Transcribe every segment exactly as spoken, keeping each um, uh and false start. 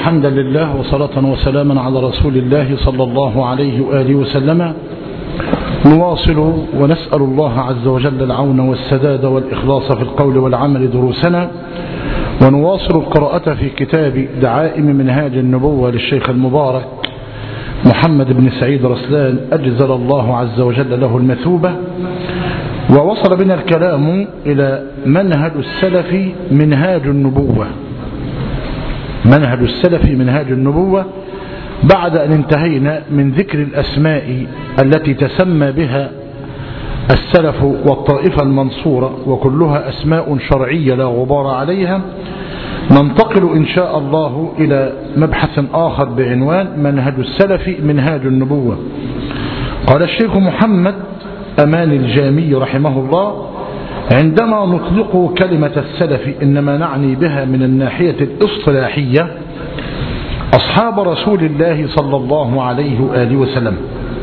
الحمد لله وصلاة وسلاما على رسول الله صلى الله عليه وآله وسلم. نواصل ونسأل الله عز وجل العون والسداد والإخلاص في القول والعمل دروسنا، ونواصل القراءة في كتاب دعائم منهاج النبوة للشيخ المبارك محمد بن سعيد رسلان أجزل الله عز وجل له المثوبة. ووصل بنا الكلام إلى منهج السلف منهاج النبوة، منهج السلف منهاج النبوة، بعد أن انتهينا من ذكر الأسماء التي تسمى بها السلف والطائفة المنصورة، وكلها أسماء شرعية لا غبار عليها. ننتقل إن شاء الله إلى مبحث آخر بعنوان منهج السلف منهاج النبوة. قال الشيخ محمد أمان الجامي رحمه الله: عندما نطلق كلمة السلف إنما نعني بها من الناحية الاصطلاحية أصحاب رسول الله صلى الله عليه وآله وسلم.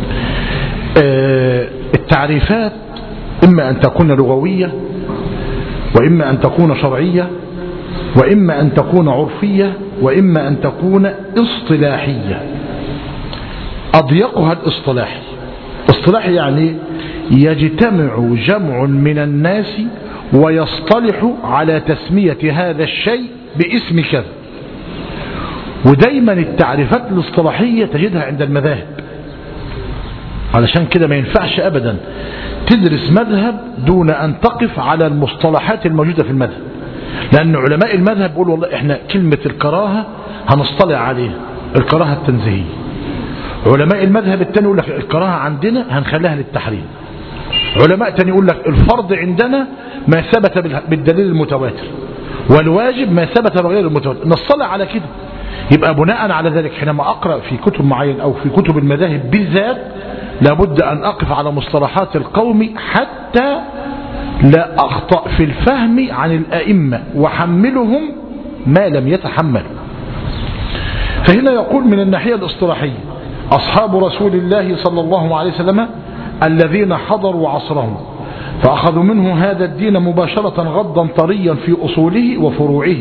التعريفات إما أن تكون لغوية، وإما أن تكون شرعية، وإما أن تكون عرفية، وإما أن تكون اصطلاحية. أضيقها الاصطلاحي. اصطلاحي يعني يجتمع جمع من الناس ويصطلح على تسمية هذا الشيء باسم كذا. ودايما التعريفات الاصطلاحية تجدها عند المذاهب، علشان كده ما ينفعش أبدا تدرس مذهب دون أن تقف على المصطلحات الموجودة في المذهب، لأن علماء المذهب بيقولوا والله إحنا كلمة الكراهة هنصطلع عليها الكراهة التنزيهية. علماء المذهب التاني يقول لك الكراهة عندنا هنخليها للتحريم. علماء تاني يقول لك الفرض عندنا ما ثبت بالدليل المتواتر، والواجب ما ثبت بغير المتواتر، نصطلع على كده. يبقى بناء على ذلك حينما أقرأ في كتب معين أو في كتب المذاهب بالذات لابد أن أقف على مصطلحات القوم حتى لا أخطأ في الفهم عن الأئمة وحملهم ما لم يتحملوا. فهنا يقول من الناحية الاصطلاحية أصحاب رسول الله صلى الله عليه وسلم الذين حضروا عصرهم فأخذوا منه هذا الدين مباشرة غضا طريا في أصوله وفروعه.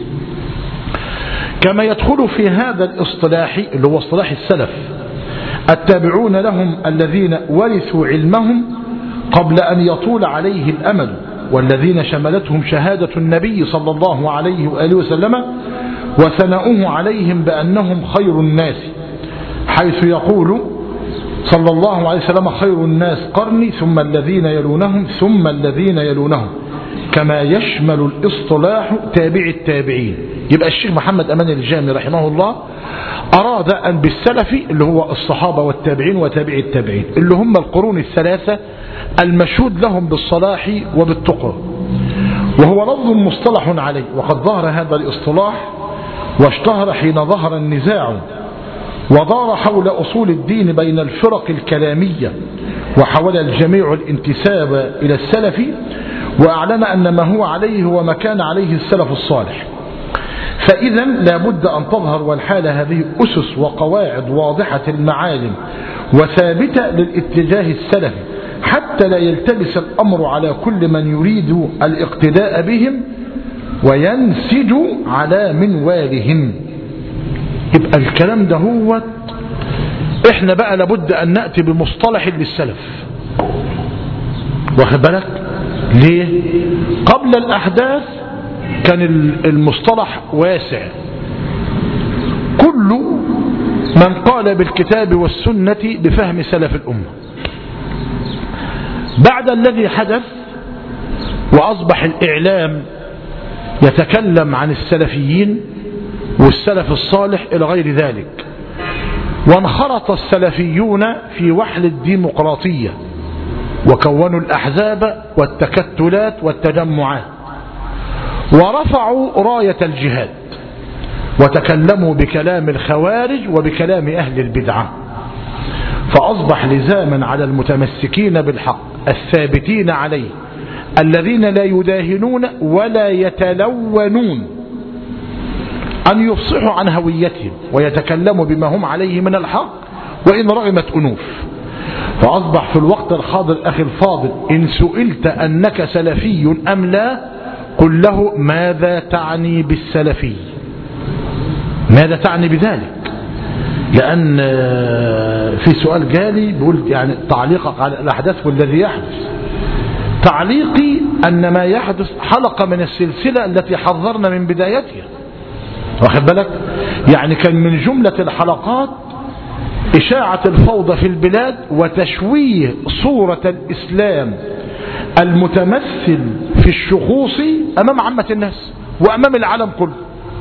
كما يدخل في هذا الاصطلاح اللي هو اصطلاح السلف التابعون لهم الذين ورثوا علمهم قبل أن يطول عليه الأمل، والذين شملتهم شهادة النبي صلى الله عليه وآله وسلم وثناؤه عليهم بأنهم خير الناس، حيث يقول صلى الله عليه وسلم: خير الناس قرني ثم الذين يلونهم ثم الذين يلونهم، كما يشمل الاصطلاح تابع التابعين. يبقى الشيخ محمد أمان الجامي رحمه الله أراد أن بالسلف اللي هو الصحابة والتابعين وتابع التابعين اللي هم القرون الثلاثة المشهود لهم بالصلاح وبالتقى، وهو لفظ مصطلح عليه. وقد ظهر هذا الاصطلاح واشتهر حين ظهر النزاع ودار حول أصول الدين بين الفرق الكلامية، وحاول الجميع الانتساب إلى السلف، وأعلن أن ما هو عليه هو ما كان عليه السلف الصالح. فإذا لابد أن تظهر والحال هذه أسس وقواعد واضحة المعالم وثابتة للاتجاه السلفي، حتى لا يلتبس الأمر على كل من يريد الاقتداء بهم وينسج على منوالهم. يبقى الكلام ده هو احنا بقى لابد أن نأتي بمصطلح للسلف. واخد بالك ليه؟ قبل الأحداث كان المصطلح واسع، كل من قال بالكتاب والسنة بفهم سلف الأمة. بعد الذي حدث وأصبح الإعلام يتكلم عن السلفيين والسلف الصالح إلى غير ذلك، وانخرط السلفيون في وحل الديمقراطية وكونوا الأحزاب والتكتلات والتجمعات، ورفعوا راية الجهاد وتكلموا بكلام الخوارج وبكلام أهل البدعة. فأصبح لزاما على المتمسكين بالحق الثابتين عليه الذين لا يداهنون ولا يتلونون أن يفصحوا عن هويتهم ويتكلموا بما هم عليه من الحق وإن رغمت أنوف. فأصبح في الوقت الحاضر أخي الفاضل إن سئلت أنك سلفي أم لا قل له ماذا تعني بالسلفي. ماذا تعني بذلك؟ لأن في سؤال جالي بيقول يعني تعليقك على الأحداث والذي يحدث. تعليقي أن ما يحدث حلقة من السلسلة التي حذرنا من بدايتها، واخد بالك؟ يعني كان من جملة الحلقات إشاعة الفوضى في البلاد وتشويه صورة الإسلام المتمثل في الشخوص أمام عامة الناس وأمام العالم كله.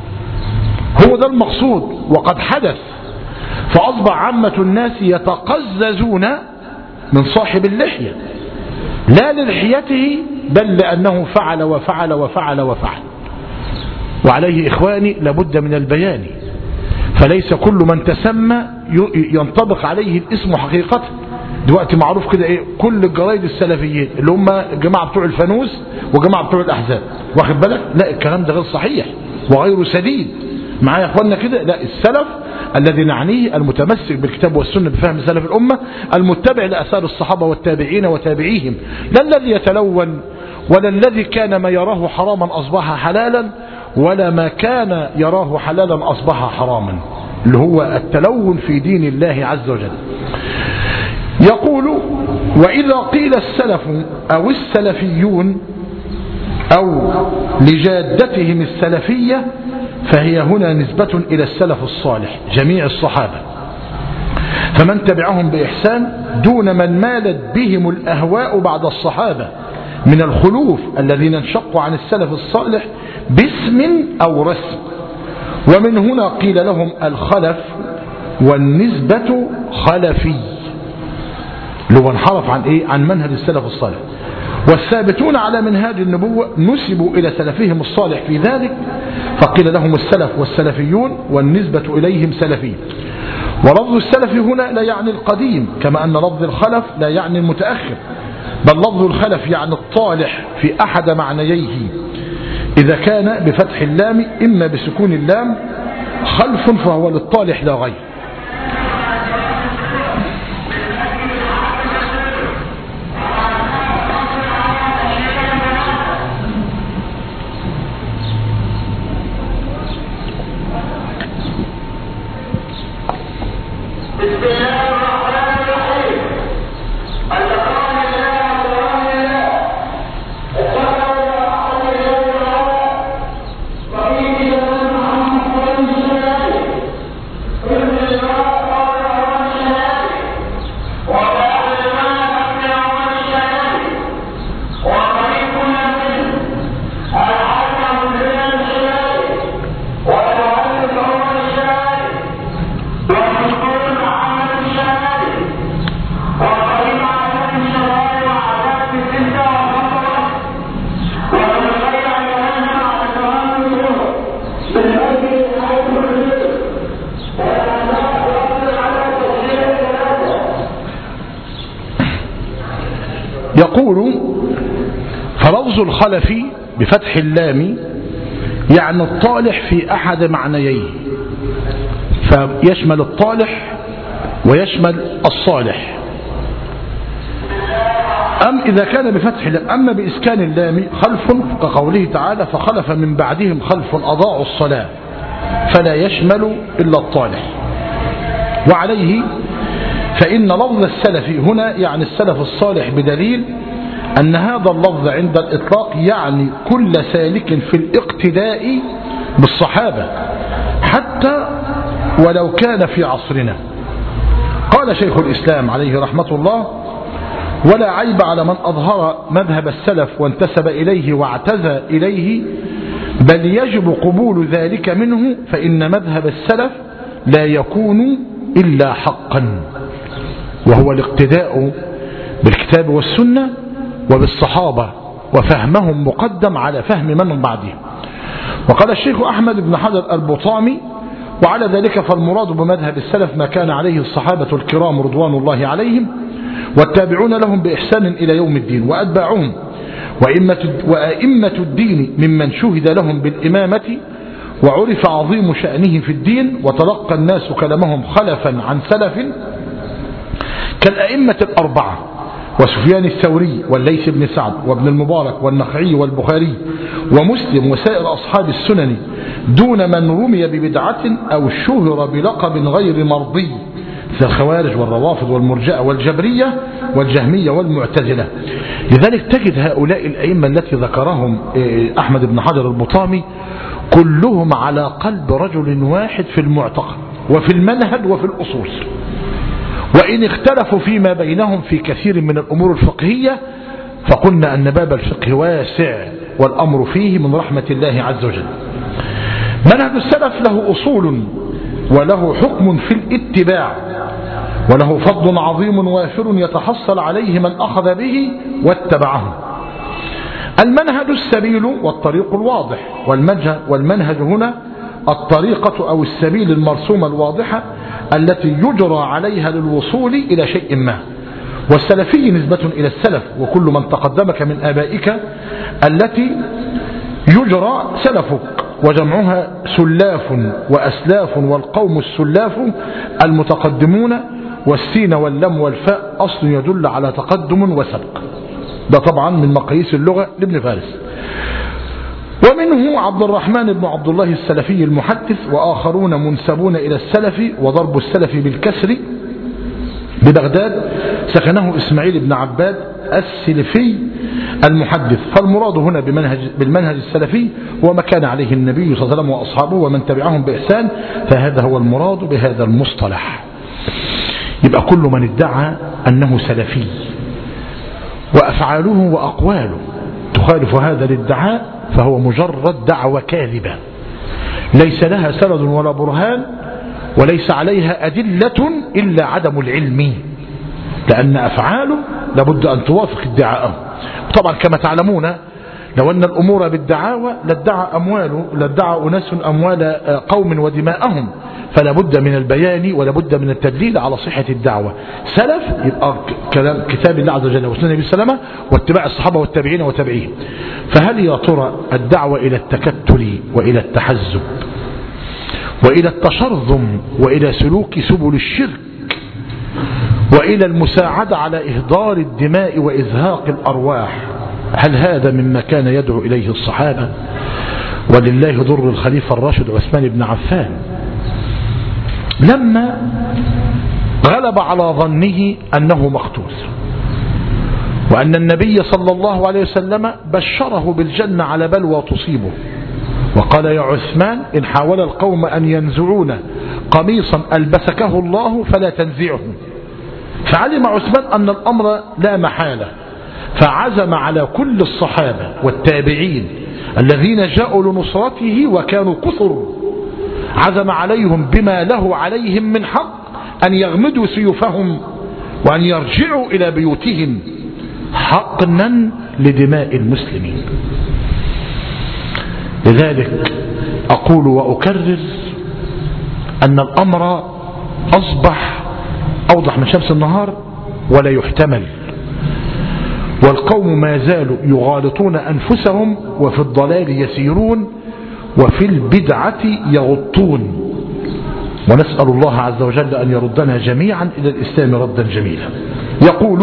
هو ده المقصود، وقد حدث. فأصبح عامة الناس يتقززون من صاحب اللحية لا للحيته بل لأنه فعل وفعل وفعل وفعل. وعليه إخواني لابد من البيان، فليس كل من تسمى ينطبق عليه الاسم حقيقة. دلوقتي معروف كده ايه، كل الجرايد السلفيين اللي هم الجماعة بتوع الفانوس وجماعة بتوع الأحزاب، واخد بالك؟ لا، الكلام ده غير صحيح وغير سديد. معايا يا اخواننا كده؟ لا، السلف الذي نعنيه المتمسك بالكتاب والسنة بفهم سلف الأمة، المتبع لأثار الصحابة والتابعين وتابعيهم، لا الذي يتلون ولا الذي كان ما يراه حراما أصبح حلالا ولا ما كان يراه حلالا أصبح حراما، اللي هو التلون في دين الله عز وجل. يقول: وإذا قيل السلف أو السلفيون أو لجادتهم السلفية فهي هنا نسبة إلى السلف الصالح جميع الصحابة، فمن تبعهم بإحسان دون من مالت بهم الأهواء بعد الصحابة من الخلوف الذين انشقوا عن السلف الصالح باسم أو رسم. ومن هنا قيل لهم الخلف، والنسبة خلفي، لو انحرف عن إيه؟ عن منهج السلف الصالح. والثابتون على منهاج النبوة نسبوا إلى سلفهم الصالح في ذلك، فقيل لهم السلف والسلفيون والنسبة إليهم سلفي. ولفظ السلف هنا لا يعني القديم، كما أن لفظ الخلف لا يعني المتأخر، بل لفظ الخلف يعني الطالح في أحد معنييه، إذا كان بفتح اللام إما بسكون اللام خلف فهو للطالح لا غير. يقول: فلفظ الخلف بفتح اللام يعني الطالح في أحد معنييه، فيشمل الطالح ويشمل الصالح. أم إذا كان بفتح اللام، أما بإسكان اللام خلف كقوله تعالى: فخلف من بعدهم خلف أضاعوا الصلاة، فلا يشمل إلا الطالح. وعليه فإن لفظ السلف هنا يعني السلف الصالح، بدليل أن هذا اللفظ عند الإطلاق يعني كل سالك في الاقتداء بالصحابة حتى ولو كان في عصرنا. قال شيخ الإسلام عليه رحمة الله: ولا عيب على من أظهر مذهب السلف وانتسب إليه واعتزى إليه، بل يجب قبول ذلك منه، فإن مذهب السلف لا يكون إلا حقا، وهو الاقتداء بالكتاب والسنة وبالصحابة، وفهمهم مقدم على فهم من بعدهم. وقال الشيخ أحمد بن حجر البطامي: وعلى ذلك فالمراد بمذهب السلف ما كان عليه الصحابة الكرام رضوان الله عليهم والتابعون لهم بإحسان إلى يوم الدين وأتباعهم وأئمة الدين ممن شهد لهم بالإمامة وعرف عظيم شأنهم في الدين وتلقى الناس كلامهم خلفا عن سلف كالأئمة الأربعة وسفيان الثوري والليث بن سعد وابن المبارك والنخعي والبخاري ومسلم وسائر أصحاب السنن دون من رمي ببدعة أو شهر بلقب غير مرضي مثل الخوارج والروافض والمرجئة والجبرية والجهمية والمعتزلة. لذلك تجد هؤلاء الأئمة التي ذكرهم أحمد بن حجر البطامي كلهم على قلب رجل واحد في المعتقد وفي المنهج وفي الأصول، وإن اختلفوا فيما بينهم في كثير من الأمور الفقهية فقلنا أن باب الفقه واسع والأمر فيه من رحمة الله عز وجل. منهج السلف له أصول وله حكم في الاتباع وله فضل عظيم وافر يتحصل عليه من أخذ به واتبعه. المنهج السبيل والطريق الواضح، والمنهج هنا الطريقة أو السبيل المرسومة الواضحة التي يجرى عليها للوصول إلى شيء ما. والسلفي نسبة إلى السلف وكل من تقدمك من آبائك التي يجرى سلفك، وجمعها سلاف وأسلاف، والقوم السلاف المتقدمون، والسين واللم والفاء أصل يدل على تقدم وسبق. ده طبعا من مقاييس اللغة لابن فارس. ومنه عبد الرحمن بن عبد الله السلفي المحدث، وآخرون منسبون إلى السلف، وضرب السلف بالكسر ببغداد سكنه إسماعيل بن عباد السلفي المحدث. فالمراد هنا بمنهج بالمنهج السلفي هو ما كان عليه النبي صلى الله عليه وسلم وأصحابه ومن تبعهم بإحسان، فهذا هو المراد بهذا المصطلح. يبقى كل من ادعى أنه سلفي وأفعاله وأقواله تخالف هذا الادعاء فهو مجرد دعوة كاذبة ليس لها سند ولا برهان وليس عليها أدلة إلا عدم العلم، لأن أفعاله لابد أن توافق ادعاءه. طبعا كما تعلمون لو أن الأمور بالدعاوى لادعى أمواله لادعى أناس أموال قوم ودماءهم، فلا بد من البيان ولا بد من التدليل على صحة الدعوة. سلف يبقى كلام كتاب الله عز وجل وسنة النبي صلى الله عليه وسلم واتباع الصحابة والتابعين وتابعيهم. فهل يا ترى الدعوة إلى التكتل وإلى التحزب وإلى التشرذم وإلى سلوك سبل الشرك وإلى المساعدة على إهدار الدماء وإزهاق الأرواح، هل هذا مما كان يدعو إليه الصحابة؟ ولله ضر الخليفة الراشد عثمان بن عفان لما غلب على ظنه أنه مقتول وأن النبي صلى الله عليه وسلم بشره بالجنة على بلوى تصيبه، وقال يا عثمان إن حاول القوم أن ينزعون قميصا ألبسكه الله فلا تنزعه. فعلم عثمان أن الأمر لا محالة، فعزم على كل الصحابة والتابعين الذين جاءوا لنصرته وكانوا كثر، عزم عليهم بما له عليهم من حق أن يغمدوا سيوفهم وأن يرجعوا إلى بيوتهم حقنا لدماء المسلمين. لذلك أقول وأكرر أن الأمر أصبح أوضح من شمس النهار ولا يحتمل، والقوم ما زالوا يغالطون أنفسهم وفي الضلال يسيرون وفي البدعة يغطون، ونسأل الله عز وجل أن يردنا جميعا إلى الإسلام ردا جميلا. يقول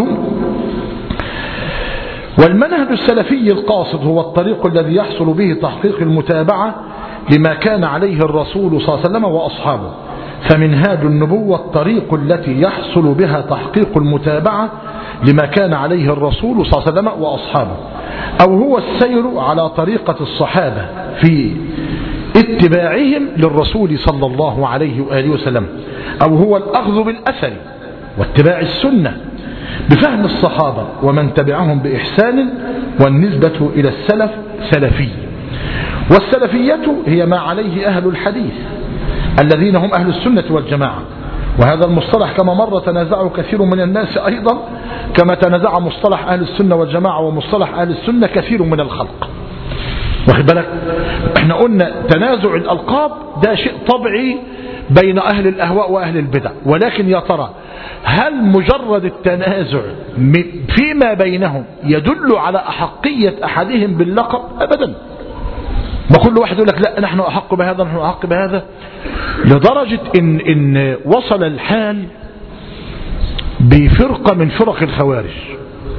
والمنهج السلفي القاصد هو الطريق الذي يحصل به تحقيق المتابعة لما كان عليه الرسول صلى الله عليه وسلم وأصحابه. فمنهاج النبوة الطريق التي يحصل بها تحقيق المتابعة لما كان عليه الرسول صلى الله عليه وسلم وأصحابه، أو هو السير على طريقة الصحابة في اتباعهم للرسول صلى الله عليه وآله وسلم، أو هو الأخذ بالأثر واتباع السنة بفهم الصحابة ومن تبعهم بإحسان، والنسبة إلى السلف سلفي. والسلفية هي ما عليه أهل الحديث الذين هم أهل السنة والجماعة، وهذا المصطلح كما مر تنازعه كثير من الناس أيضا كما تنازع مصطلح أهل السنة والجماعة ومصطلح أهل السنة كثير من الخلق. واخد بالك؟ احنا قلنا تنازع الألقاب ده شيء طبيعي بين أهل الأهواء وأهل البدع، ولكن يا ترى هل مجرد التنازع فيما بينهم يدل على أحقية أحدهم باللقب؟ أبدا. ما كل واحد يقول لك لا نحن أحق بهذا نحن أحق بهذا، لدرجة إن, إن وصل الحال بفرقة من فرق الخوارج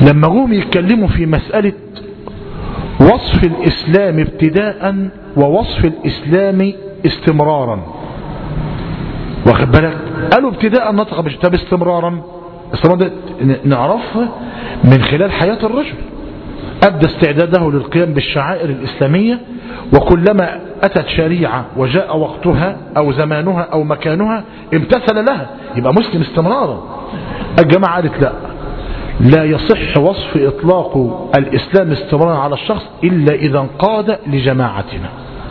لما جم يتكلموا في مسألة وصف الإسلام ابتداء ووصف الإسلام استمرارا، واخد بالك؟ قالوا ابتداء نطق طب استمرارا، استمرارا نعرفه من خلال حياة الرجل، أبدى استعداده للقيام بالشعائر الإسلامية، وكلما أتت شريعة وجاء وقتها أو زمانها أو مكانها امتثل لها، يبقى مسلم استمرارا. الجماعة قالت لا، لا يصح وصف إطلاق الإسلام استمرارا على الشخص إلا إذا انقاد لجماعتنا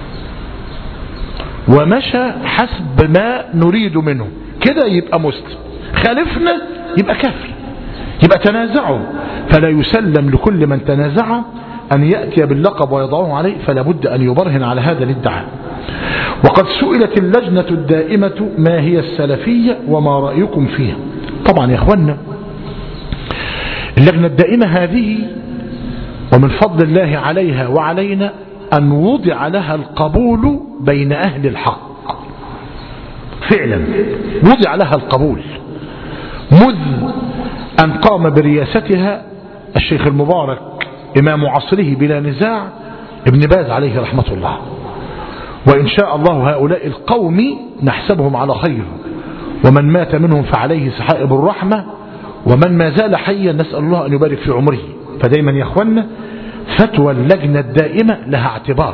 ومشى حسب ما نريد منه، كده يبقى مسلم. خالفنا يبقى كافر، يبقى تنازعوا، فلا يسلم لكل من تنازع أن يأتي باللقب ويضعه عليه، فلا بد أن يبرهن على هذا الادعاء. وقد سئلت اللجنة الدائمة ما هي السلفية وما رأيكم فيها. طبعا يا أخوانا اللجنة الدائمة هذه ومن فضل الله عليها وعلينا أن وضع لها القبول بين أهل الحق، فعلا وضع لها القبول مذ أن قام برياستها الشيخ المبارك إمام عصره بلا نزاع ابن باز عليه رحمة الله. وإن شاء الله هؤلاء القوم نحسبهم على خير، ومن مات منهم فعليه سحائب الرحمة، ومن ما زال حيا نسأل الله أن يبارك في عمره. فدايما يا أخوانا فتوى اللجنة الدائمة لها اعتبار،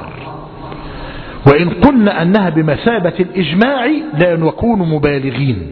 وإن قلنا أنها بمثابة الإجماع لا نكون مبالغين،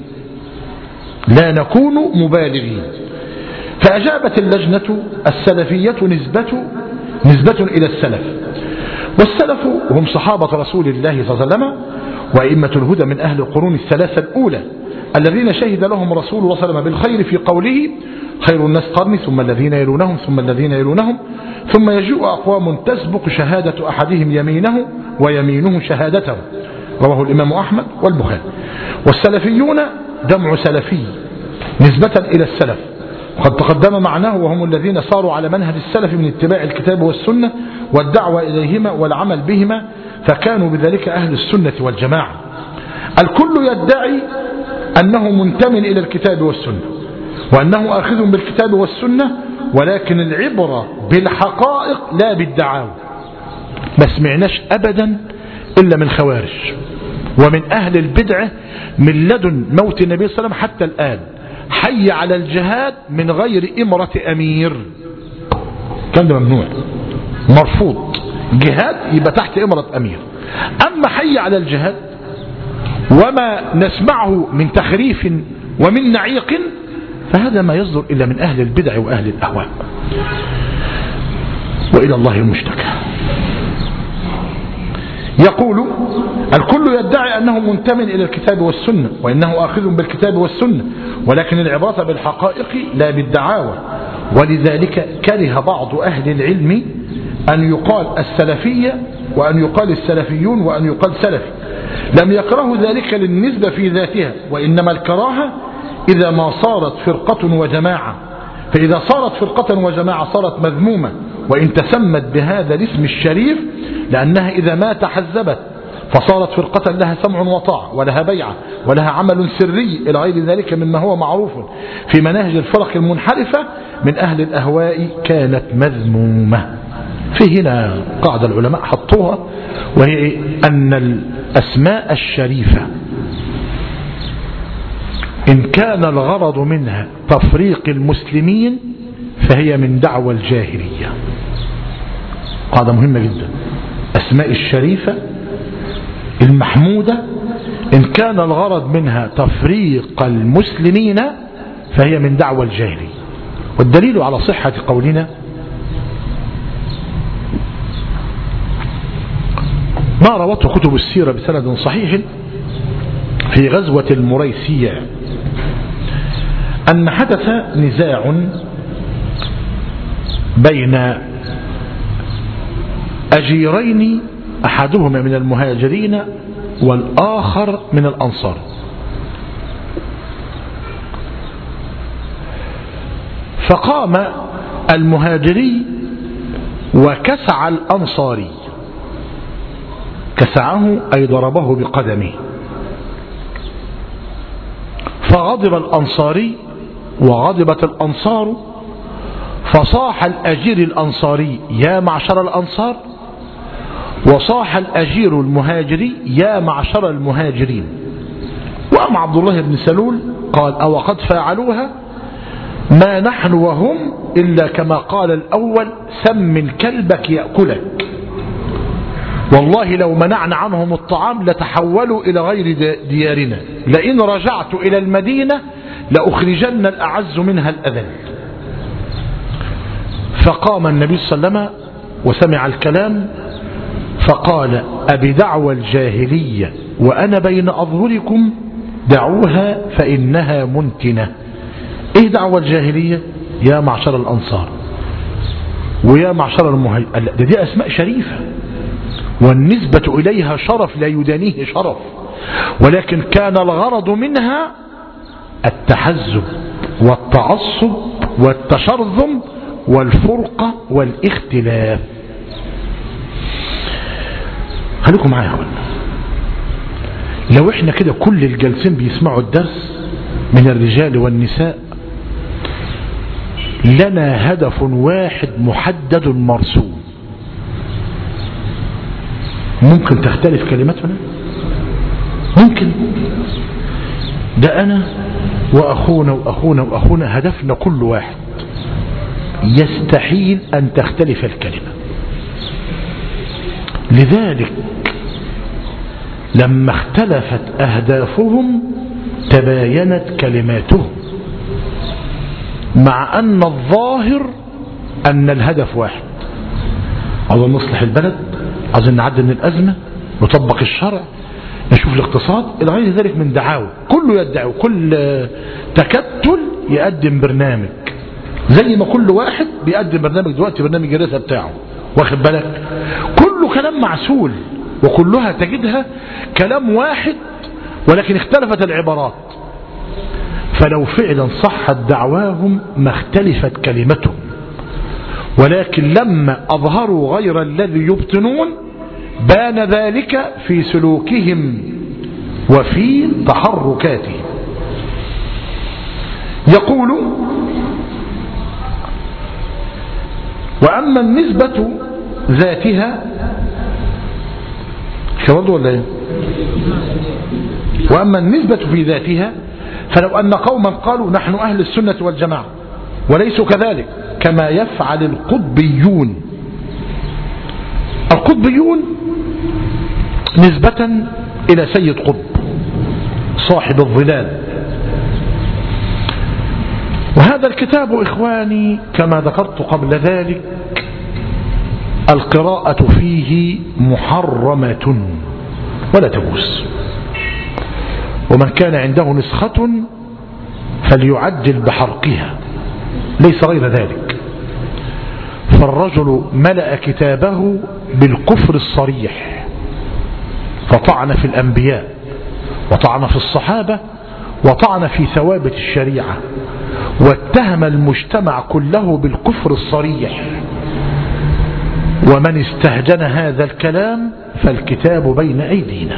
لا نكون مبالغين. فأجابت اللجنة السلفية نسبة نسبة إلى السلف، والسلف هم صحابة رسول الله صلى الله عليه وسلم وأئمة الهدى من أهل القرون الثلاثة الأولى الذين شهد لهم رسول الله صلى الله عليه وسلم بالخير في قوله خير الناس قرني ثم الذين يلونهم ثم الذين يلونهم ثم يجيء أقوام تسبق شهادة أحدهم يمينه ويمينه شهادته، رواه الإمام أحمد والبخاري. والسلفيون جمع سلفي نسبة إلى السلف، وقد تقدم معناه وهم الذين صاروا على منهج السلف من اتباع الكتاب والسنة والدعوة إليهما والعمل بهما، فكانوا بذلك أهل السنة والجماعة. الكل يدعي أنه منتمي إلى الكتاب والسنة وأنه آخذ بالكتاب والسنة، ولكن العبرة بالحقائق لا بالدعاوى. ما سمعناش أبدا إلا من خوارج ومن أهل البدعة من لدن موت النبي صلى الله عليه وسلم حتى الآن حي على الجهاد من غير إمرة أمير، كان ده ممنوع مرفوض، جهاد يبقى تحت إمرة أمير. أما حي على الجهاد وما نسمعه من تخريف ومن نعيق فهذا ما يصدر إلا من أهل البدع وأهل الأهواء، وإلى الله المشتكى. يقول الكل يدعي أنه منتمي إلى الكتاب والسنة وإنه آخذ بالكتاب والسنة، ولكن العبرة بالحقائق لا بالدعاوى. ولذلك كره بعض أهل العلم أن يقال السلفية وأن يقال السلفيون وأن يقال سلفي، لم يكره ذلك للنسبة في ذاتها، وإنما الكراهة إذا ما صارت فرقة وجماعة، فإذا صارت فرقة وجماعة صارت مذمومة وإن تسمت بهذا الاسم الشريف، لأنها إذا ما تحزبت فصارت فرقة لها سمع وطاعة ولها بيعة ولها عمل سري إلى غير ذلك مما هو معروف في مناهج الفرق المنحرفة من أهل الأهواء كانت مذمومة. في هنا قاعدة العلماء حطوها، وهي أن الأسماء الشريفة إن كان الغرض منها تفريق المسلمين فهي من دعوى الجاهلية. قاعدة مهمة جدا، أسماء الشريفة المحمودة إن كان الغرض منها تفريق المسلمين فهي من دعوى الجاهلية. والدليل على صحة قولنا ما روته كتب السيرة بسند صحيح في غزوة المريسيع أن حدث نزاع بين أجيرين، أحدهما من المهاجرين والآخر من الأنصار، فقام المهاجري وكسع الأنصاري، كسعه أي ضربه بقدمه، فغضب الأنصاري وغضبت الأنصار فصاح الأجير الأنصاري يا معشر الأنصار، وصاح الأجير المهاجري يا معشر المهاجرين. وأما عبد الله بن سلول قال أو قد فعلوها ما نحن وهم إلا كما قال الأول سمن كلبك يأكلك، والله لو منعنا عنهم الطعام لتحولوا إلى غير ديارنا، لئن رجعت إلى المدينة لأخرجن الأعز منها الأذل. فقام النبي صلى الله عليه وسلم وسمع الكلام فقال أبدعوى الجاهلية وأنا بين أظهركم دعوها فإنها منتنة. إيه دعوى الجاهلية؟ يا معشر الأنصار ويا معشر المهاجرين، دي أسماء شريفة والنسبة إليها شرف لا يدانيه شرف، ولكن كان الغرض منها التحزب والتعصب والتشرذم والفرقة والاختلاف. خليكم معايا هون، لو احنا كده كل الجالسين بيسمعوا الدرس من الرجال والنساء لنا هدف واحد محدد مرسوم، ممكن تختلف كلمتنا؟ ممكن. ده أنا وأخونا وأخونا وأخونا هدفنا كل واحد، يستحيل أن تختلف الكلمة. لذلك لما اختلفت أهدافهم تباينت كلماتهم، مع أن الظاهر أن الهدف واحد، عاوزين نصلح البلد، عاوزين نعدل من الأزمة، نطبق الشرع، نشوف الاقتصاد إلى غير ذلك من دعاوى، كله يدعو، كل تكتل يقدم برنامج، زي ما كل واحد بيقدم برنامج دلوقتي، برنامج الرئاسة بتاعه، واخد بالك؟ كله كلام معسول وكلها تجدها كلام واحد ولكن اختلفت العبارات. فلو فعلا صحت دعواهم ما اختلفت كلمتهم، ولكن لما أظهروا غير الذي يبطنون بان ذلك في سلوكهم وفي تحركاتهم. يقول وأما النسبة ذاتها شرط ولا ايه؟ وأما النسبة في ذاتها فلو أن قوما قالوا نحن أهل السنة والجماعة وليسوا كذلك كما يفعل القطبيون. القطبيون نسبة إلى سيد قطب صاحب الظلال، وهذا الكتاب إخواني كما ذكرت قبل ذلك القراءة فيه محرمة ولا تجوز، ومن كان عنده نسخة فليعجل بحرقها، ليس غير ذلك. فالرجل ملأ كتابه بالكفر الصريح، فطعن في الأنبياء وطعن في الصحابة وطعن في ثوابت الشريعة، واتهم المجتمع كله بالكفر الصريح. ومن استهجن هذا الكلام فالكتاب بين أيدينا،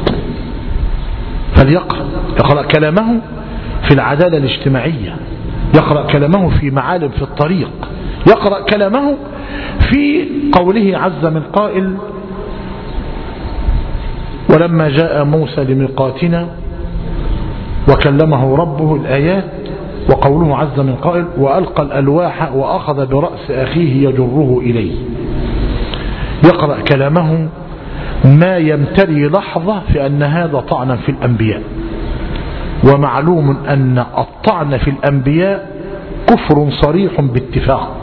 فليقرأ يقرأ كلامه في العدالة الاجتماعية، يقرأ كلامه في معالم في الطريق، يقرأ كلامه في قوله عز من قائل ولما جاء موسى لميقاتنا وكلمه ربه الآيات، وقوله عز من قائل وألقى الألواح وأخذ برأس أخيه يجره إليه. يقرأ كلامه ما يمتري لحظة في أن هذا طعنا في الأنبياء، ومعلوم أن الطعن في الأنبياء كفر صريح باتفاق،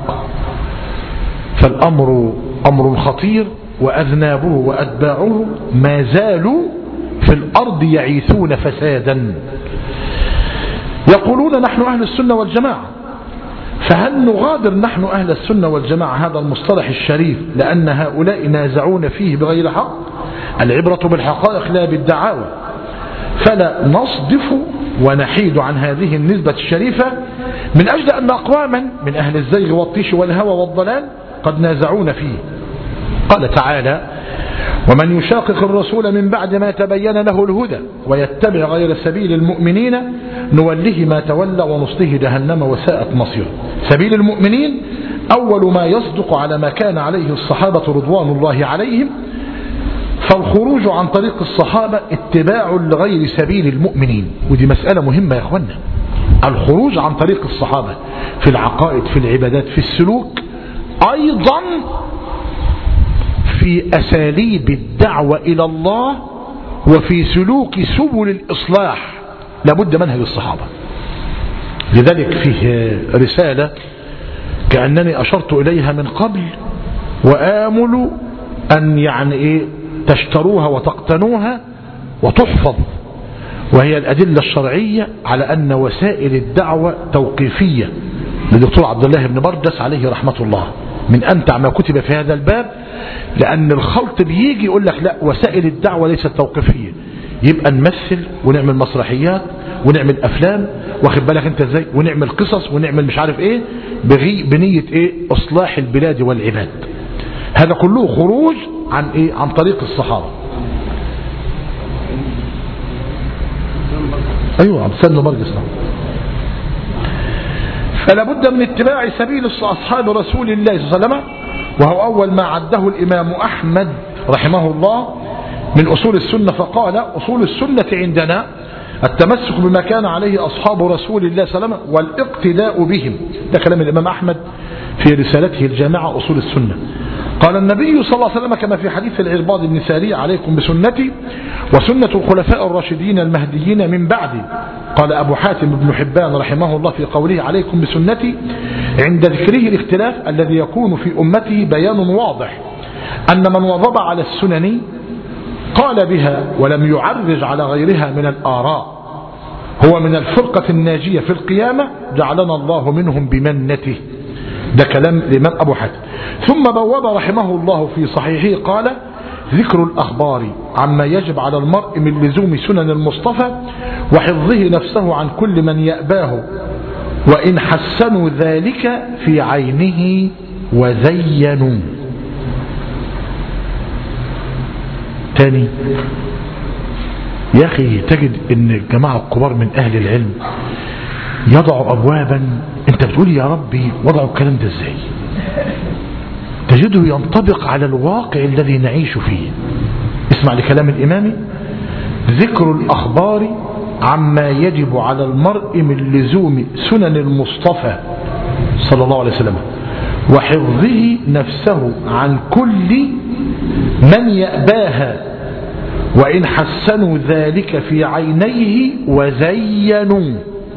فالأمر أمر خطير، وأذنابه وأتباعه ما زالوا في الأرض يعيثون فسادا. يقولون نحن أهل السنة والجماعة، فهل نغادر نحن أهل السنة والجماعة هذا المصطلح الشريف لأن هؤلاء نازعون فيه بغير حق؟ العبرة بالحقائق لا بالدعاوى، فلا نصدف ونحيد عن هذه النسبة الشريفة من أجل أن أقواما من أهل الزيغ والطيش والهوى والضلال قد نازعون فيه. قال تعالى ومن يشاقق الرسول من بعد ما تبين له الهدى ويتبع غير سبيل المؤمنين نوله ما تولى ونصله جهنم وساءت مصيره. سبيل المؤمنين أول ما يصدق على ما كان عليه الصحابة رضوان الله عليهم، فالخروج عن طريق الصحابة اتباع لغير سبيل المؤمنين. ودي مسألة مهمة يا أخوانا، الخروج عن طريق الصحابة في العقائد، في العبادات، في السلوك، أيضا في أساليب الدعوة إلى الله وفي سلوك سبل الإصلاح لابد منهج الصحابة. لذلك فيه رسالة كأنني أشرت إليها من قبل وآمل أن يعني إيه تشتروها وتقتنوها وتحفظ، وهي الأدلة الشرعية على أن وسائل الدعوة توقيفية للدكتور عبد الله بن بردس عليه رحمة الله. من أمتع ما كتب في هذا الباب، لأن الخلط بيجي يقول لك لا وسائل الدعوة ليست توقيفية، يبقى نمثل ونعمل مسرحيات ونعمل أفلام، واخد بالك أنت إزاي، ونعمل قصص ونعمل مش عارف إيه بغي بنية إيه إصلاح البلاد والعباد. هذا كله خروج عن إيه عن طريق الصحابة. أيوة عبد السلام برجس. فلا بد من اتباع سبيل أصحاب رسول الله صلى الله عليه وسلم، وهو أول ما عده الإمام أحمد رحمه الله من أصول السنة، فقال أصول السنة عندنا التمسك بما كان عليه أصحاب رسول الله صلى الله عليه وسلم والاقتداء بهم. ده كلام الإمام أحمد في رسالته الجامعة أصول السنة. قال النبي صلى الله عليه وسلم كما في حديث العرباض بن سارية: عليكم بسنتي وسنة الخلفاء الراشدين المهديين من بعدي. قال أبو حاتم بن حبان رحمه الله في قوله عليكم بسنتي عند ذكره الاختلاف الذي يكون في أمته بيان واضح أن من واظب على السنن قال بها ولم يعرج على غيرها من الآراء هو من الفرقة الناجية في القيامة، جعلنا الله منهم بمنته. ده كلام الإمام أبو حاتم. ثم بواب رحمه الله في صحيحه قال: ذكر الأخبار عما يجب على المرء من لزوم سنن المصطفى وحفظه نفسه عن كل من يأباه، وإن حسنوا ذلك في عينه وزينوا. تاني يا أخي، تجد ان الجماعة الكبار من أهل العلم يضعوا أبوابا انت بتقول يا ربي وضعوا الكلام ده ازاي، تجده ينطبق على الواقع الذي نعيش فيه. اسمع لكلام الإمام: ذكر الأخبار عما يجب على المرء من لزوم سنن المصطفى صلى الله عليه وسلم وحفظه نفسه عن كل من يأباها، وإن حسنوا ذلك في عينيه وزينوا.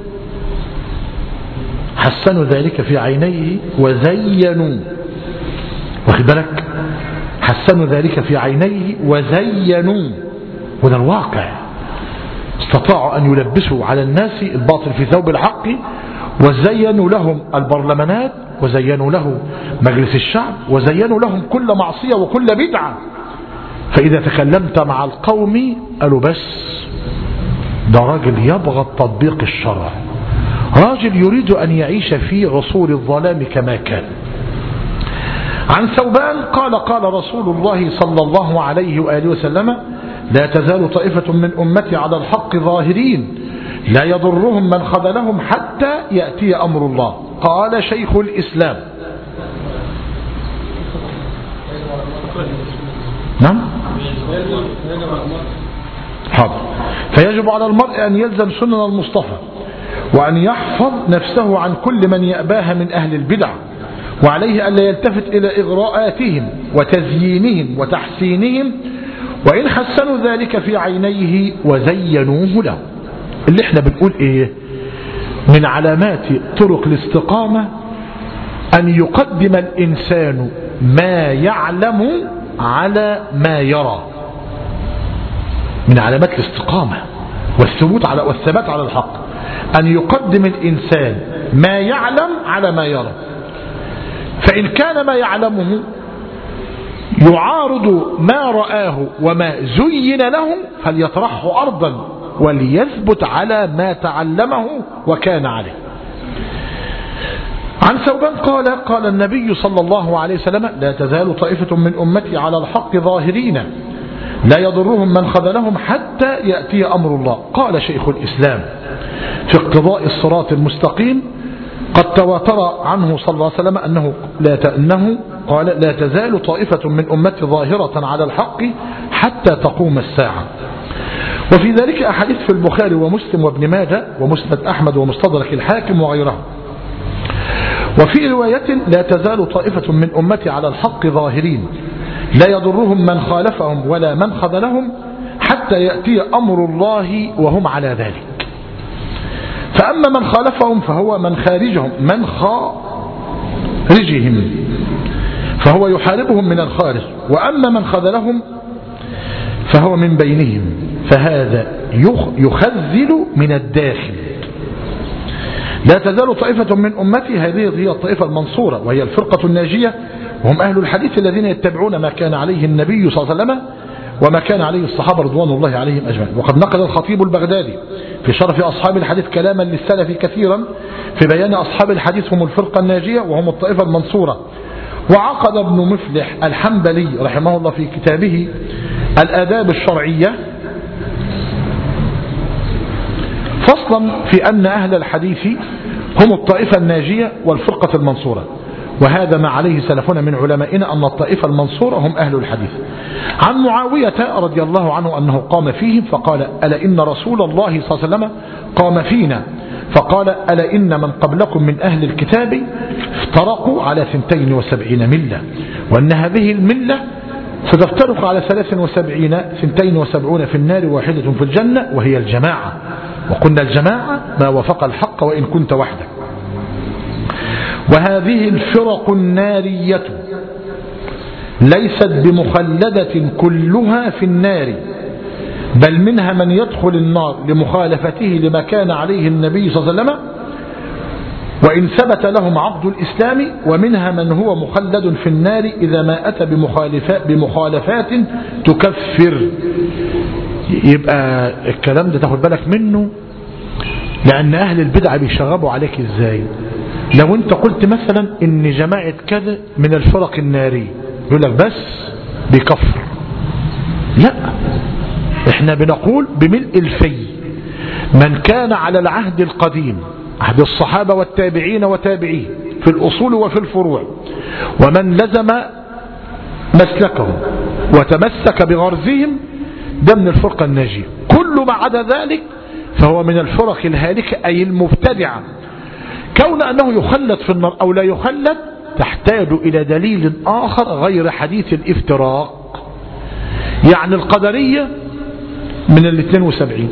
حسنوا ذلك في عينيه وزينوا، واخد بالك، حسنوا ذلك في عينيه وزينوا. وده الواقع. استطاعوا أن يلبسوا على الناس الباطل في ثوب الحق، وزينوا لهم البرلمانات، وزينوا له مجلس الشعب، وزينوا لهم كل معصية وكل بدعة. فإذا تكلمت مع القوم قالوا بس ده راجل يبغى تطبيق الشرع، راجل يريد أن يعيش في عصور الظلام كما كان. عن ثوبان قال: قال رسول الله صلى الله عليه وآله وسلم: لا تزال طائفة من أمتي على الحق ظاهرين لا يضرهم من خذلهم حتى يأتي أمر الله. قال شيخ الإسلام. نعم حاضر. فيجب على المرء أن يلزم سنن المصطفى وأن يحفظ نفسه عن كل من يأباها من أهل البدع، وعليه ألا يلتفت إلى إغراءاتهم وتزيينهم وتحسينهم، وإن حسنوا ذلك في عينيه وزينوه له. اللي احنا بنقول ايه؟ من علامات طرق الاستقامة أن يقدم الإنسان ما يعلم على ما يرى. من علامات الاستقامة والثبوت على والثبات على الحق أن يقدم الإنسان ما يعلم على ما يرى. فإن كان ما يعلمه يعارض ما رآه وما زين له فليطرحه أرضا وليثبت على ما تعلمه وكان عليه. عن ثوبان قال قال النبي صلى الله عليه وسلم لا تزال طائفة من أمتي على الحق ظاهرين لا يضرهم من خذلهم حتى يأتي أمر الله. قال شيخ الإسلام في اقتضاء الصراط المستقيم قد تواتر عنه صلى الله عليه وسلم أنه, لا أنه قال لا تزال طائفة من أمتي ظاهرة على الحق حتى تقوم الساعة. وفي ذلك أحاديث في البخاري ومسلم وابن ماجه ومسند أحمد ومستدرك الحاكم وغيره. وفي رواية لا تزال طائفة من أمتي على الحق ظاهرين لا يضرهم من خالفهم ولا من خذلهم حتى يأتي أمر الله وهم على ذلك. فأما من خالفهم فهو من خارجهم من خارجهم فهو يحاربهم من الخارج، وأما من خذلهم فهو من بينهم فهذا يخذل من الداخل. لا تزال طائفة من أمتي هذه هي الطائفة المنصورة وهي الفرقة الناجية وهم أهل الحديث الذين يتبعون ما كان عليه النبي صلى الله عليه وسلم وما كان عليه الصحابة رضوان الله عليهم أجمعين. وقد نقل الخطيب البغدادي في شرف أصحاب الحديث كلاما للسلف كثيرا في بيان أصحاب الحديث هم الفرقة الناجية وهم الطائفة المنصورة. وعقد ابن مفلح الحنبلي رحمه الله في كتابه الآداب الشرعية فصلا في أن أهل الحديث هم الطائفة الناجية والفرقة المنصورة، وهذا ما عليه سلفنا من علمائنا أن الطائفة المنصورة هم أهل الحديث. عن معاوية رضي الله عنه أنه قام فيهم فقال ألا إن رسول الله صلى الله عليه وسلم قام فينا فقال ألا إن من قبلكم من أهل الكتاب افترقوا على ثنتين وسبعين ملة وأن هذه الملة ستفترق على ثلاث وسبعين ثنتين وسبعون في النار واحدة في الجنة وهي الجماعة، وقلنا الجماعة ما وفق الحق وإن كنت وحدك. وهذه الفرق النارية ليست بمخلدة كلها في النار بل منها من يدخل النار لمخالفته لما كان عليه النبي صلى الله عليه وسلم وإن ثبت لهم عقد الإسلام، ومنها من هو مخلد في النار إذا ما أتى بمخالفات, بمخالفات تكفر. يبقى الكلام ده تاخد بالك منه لأن أهل البدع بيشغبوا عليك إزاي. لو أنت قلت مثلا إن جماعة كذا من الفرق النارية يقول لك بس بيكفر. لا، احنا بنقول بملء الفي من كان على العهد القديم عهد الصحابة والتابعين وتابعيه في الأصول وفي الفروع ومن لزم مسلكهم وتمسك بغرزهم ده من الفرقة الناجية. كل ما عدا ذلك فهو من الفرق الهالكة أي المبتدعة. كون أنه يخلد في النار أو لا يخلد تحتاج إلى دليل آخر غير حديث الافتراق. يعني القدرية من الاثنين وسبعين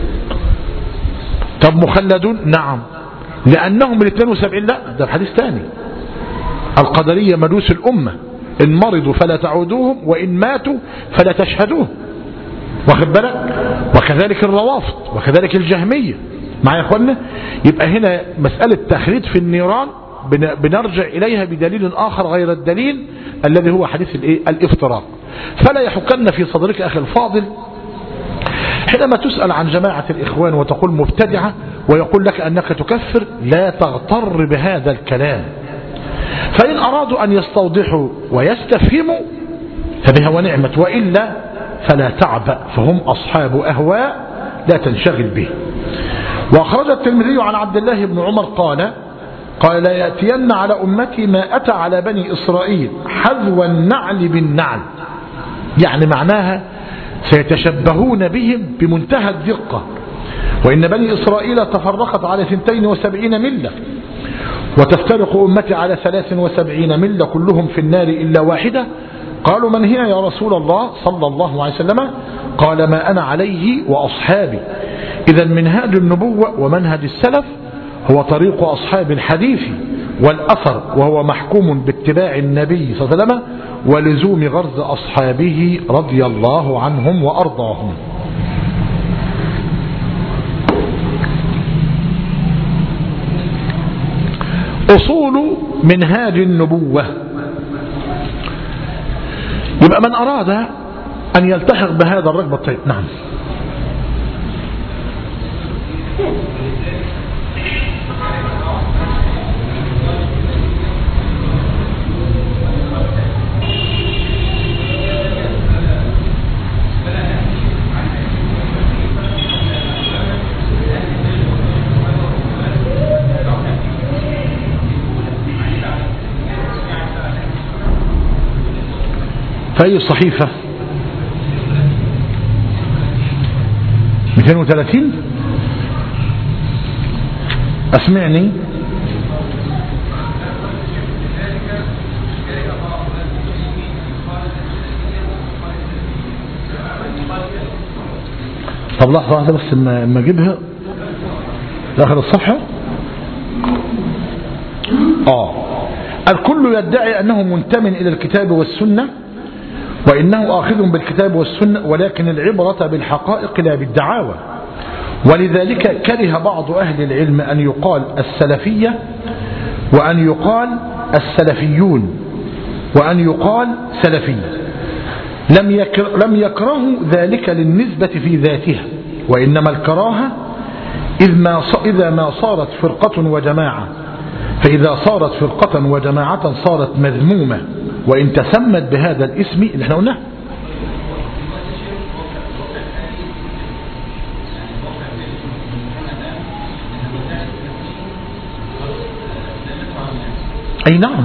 طب مخلدون؟ نعم، لأنهم الاثنين وسبعين لا، ده حديث ثاني. القدرية مدوس الأمة إن مرضوا فلا تعودوهم وإن ماتوا فلا تشهدوهم، واخد بالك؟ وكذلك الروافض وكذلك الجهمية معايا يا اخوانا. يبقى هنا مسألة تخليد في النيران بنرجع إليها بدليل آخر غير الدليل الذي هو حديث الافتراق. فلا يحكن في صدرك أخي الفاضل حينما تسأل عن جماعة الإخوان وتقول مبتدعة ويقول لك أنك تكفر، لا تغتر بهذا الكلام. فإن أرادوا أن يستوضحوا ويستفهموا فبها ونعمة، وإلا فلا تعبأ فهم أصحاب أهواء لا تنشغل به. وأخرج الترمذي عن عبد الله بن عمر قال قال لا يأتين على أمتي ما أتى على بني إسرائيل حذو النعل بالنعل، يعني معناها سيتشبهون بهم بمنتهى الدقة. وإن بني إسرائيل تفرقت على ثنتين وسبعين ملة وتفترق أمتي على ثلاث وسبعين ملة كلهم في النار إلا واحدة. قالوا من هي يا رسول الله صلى الله عليه وسلم؟ قال ما أنا عليه وأصحابي. إذا منهاج النبوة ومنهج السلف هو طريق أصحاب الحديث والأثر، وهو محكوم باتباع النبي صلى الله عليه وسلم ولزوم غرز أصحابه رضي الله عنهم وأرضاهم. أصول منهاج النبوة. يبقى من أراد أن يلتحق بهذا الركب الطيب. نعم. في أي صحيفة؟ مئتين وثلاثين. أسمعني. طب لحظة واحدة بس اما اجيبها داخل الصفحة. اه الكل يدعي أنه منتمٍ إلى الكتاب والسنة وإنه آخذ بالكتاب والسنة، ولكن العبرة بالحقائق لا بالدعاوى. ولذلك كره بعض أهل العلم أن يقال السلفية وأن يقال السلفيون وأن يقال سلفي. لم يكره لم يكرهوا ذلك للنسبة في ذاتها، وإنما الكراهة إذ ما إذا ما صارت فرقة وجماعة، فإذا صارت فرقة وجماعة صارت مذمومة وإن تسمت بهذا الاسم اللي احنا قلناه. أي نعم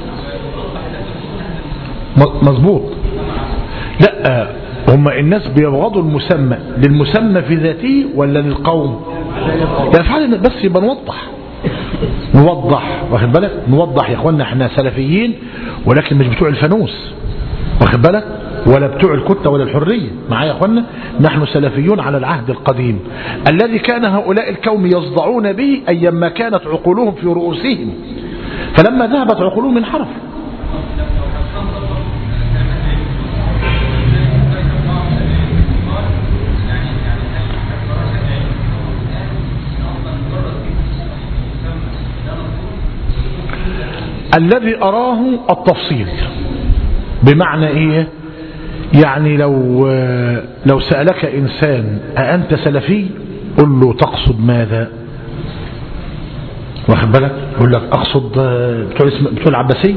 مظبوط. لا هم الناس بيبغضوا المسمى للمسمى في ذاته ولا للقوم؟ لا فعلا بس يبقى نوضح نوضح واخد بالك نوضح يا اخوانا احنا سلفيين ولكن مش بتوع الفانوس واخد بالك ولا بتوع الكتة ولا الحرية. معايا يا اخوانا نحن سلفيون على العهد القديم الذي كان هؤلاء القوم يصدعون به ايما كانت عقولهم في رؤوسهم، فلما ذهبت عقولهم انحرفوا. الذي أراه التفصيل بمعنى إيه؟ يعني لو لو سألك إنسان أأنت سلفي؟ قل له تقصد ماذا؟ واخد بالك؟ يقول لك أقصد بتوع بتوع العباسي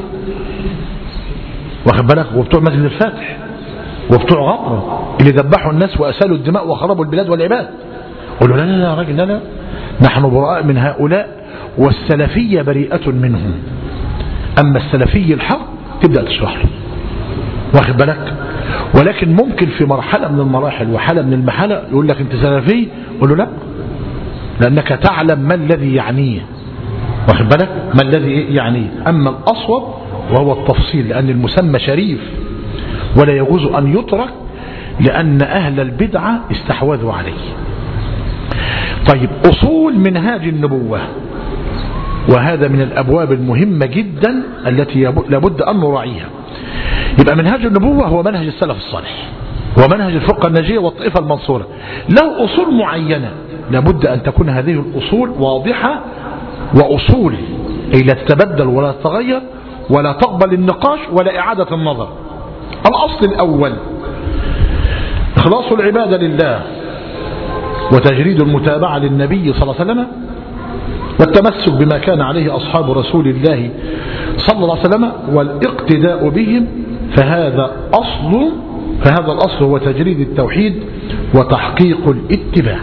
واخد بالك وبتوع مسجد الفاتح وبتوع غطرة اللي ذبحوا الناس وأسالوا الدماء وخربوا البلاد والعباد. قل له لا لا لا راجل لا لا نحن براء من هؤلاء والسلفية بريئة منهم. أما السلفي الحق تبدأ تشرح له واخد بالك. ولكن ممكن في مرحلة من المراحل وحالة من المحالة يقول لك أنت سلفي، قل له لا لأنك تعلم ما الذي يعنيه واخد بالك ما الذي يعنيه. أما الأصوب وهو التفصيل لأن المسمى شريف ولا يجوز أن يترك لأن أهل البدعة استحوذوا عليه. طيب أصول منهاج النبوة، وهذا من الأبواب المهمة جدا التي لابد أن نراعيها. يبقى منهاج النبوة هو منهج السلف الصالح ومنهج الفرقة الناجية والطائفة المنصورة، له أصول معينة لابد أن تكون هذه الأصول واضحة وأصول أي لا تتبدل ولا تتغير ولا تقبل النقاش ولا إعادة النظر. الأصل الأول إخلاص العبادة لله وتجريد المتابعة للنبي صلى الله عليه وسلم والتمسك بما كان عليه أصحاب رسول الله صلى الله عليه وسلم والاقتداء بهم، فهذا أصل فهذا الأصل هو تجريد التوحيد وتحقيق الاتباع.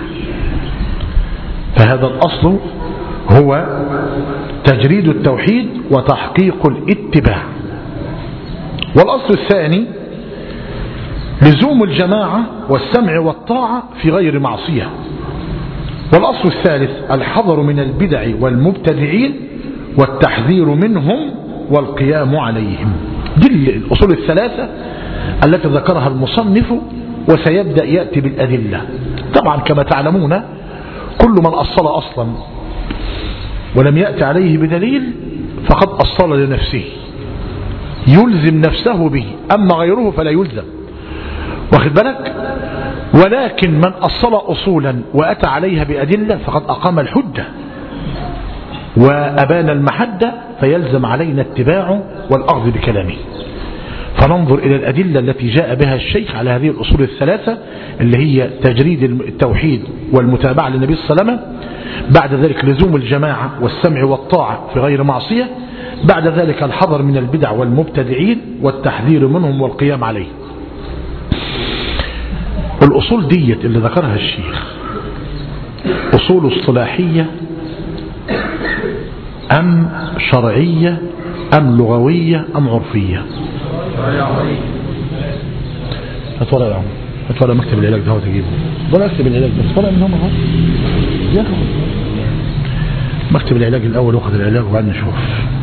فهذا الأصل هو تجريد التوحيد وتحقيق الاتباع. والأصل الثاني لزوم الجماعة والسمع والطاعة في غير معصية. والأصل الثالث الحذر من البدع والمبتدعين والتحذير منهم والقيام عليهم. دي الأصول الثلاثة التي ذكرها المصنف وسيبدأ يأتي بالأدلة. طبعا كما تعلمون كل من أصل أصلا ولم يأتي عليه بدليل فقد أصل لنفسه يلزم نفسه به، أما غيره فلا يلزم واخد بالك. ولكن من أصل أصولا وأتى عليها بأدلة فقد أقام الحجة وأبان المحدة، فيلزم علينا اتباعه والأخذ بكلامه. فننظر إلى الأدلة التي جاء بها الشيخ على هذه الأصول الثلاثة اللي هي تجريد التوحيد والمتابعة للنبي صلى الله عليه وسلم، بعد ذلك لزوم الجماعة والسمع والطاعة في غير معصية، بعد ذلك الحذر من البدع والمبتدعين والتحذير منهم والقيام عليه. الأصول ديت اللي ذكرها الشيخ أصول اصطلاحية أم شرعية أم لغوية أم عرفية؟ هات ورقة يا عم، هات ورقة مكتب العلاج ده، هو تجيبه ورقة مكتب العلاج بس، ورقة منهم اهو ياخد مكتب العلاج الأول، واخد العلاج وبعدين نشوف.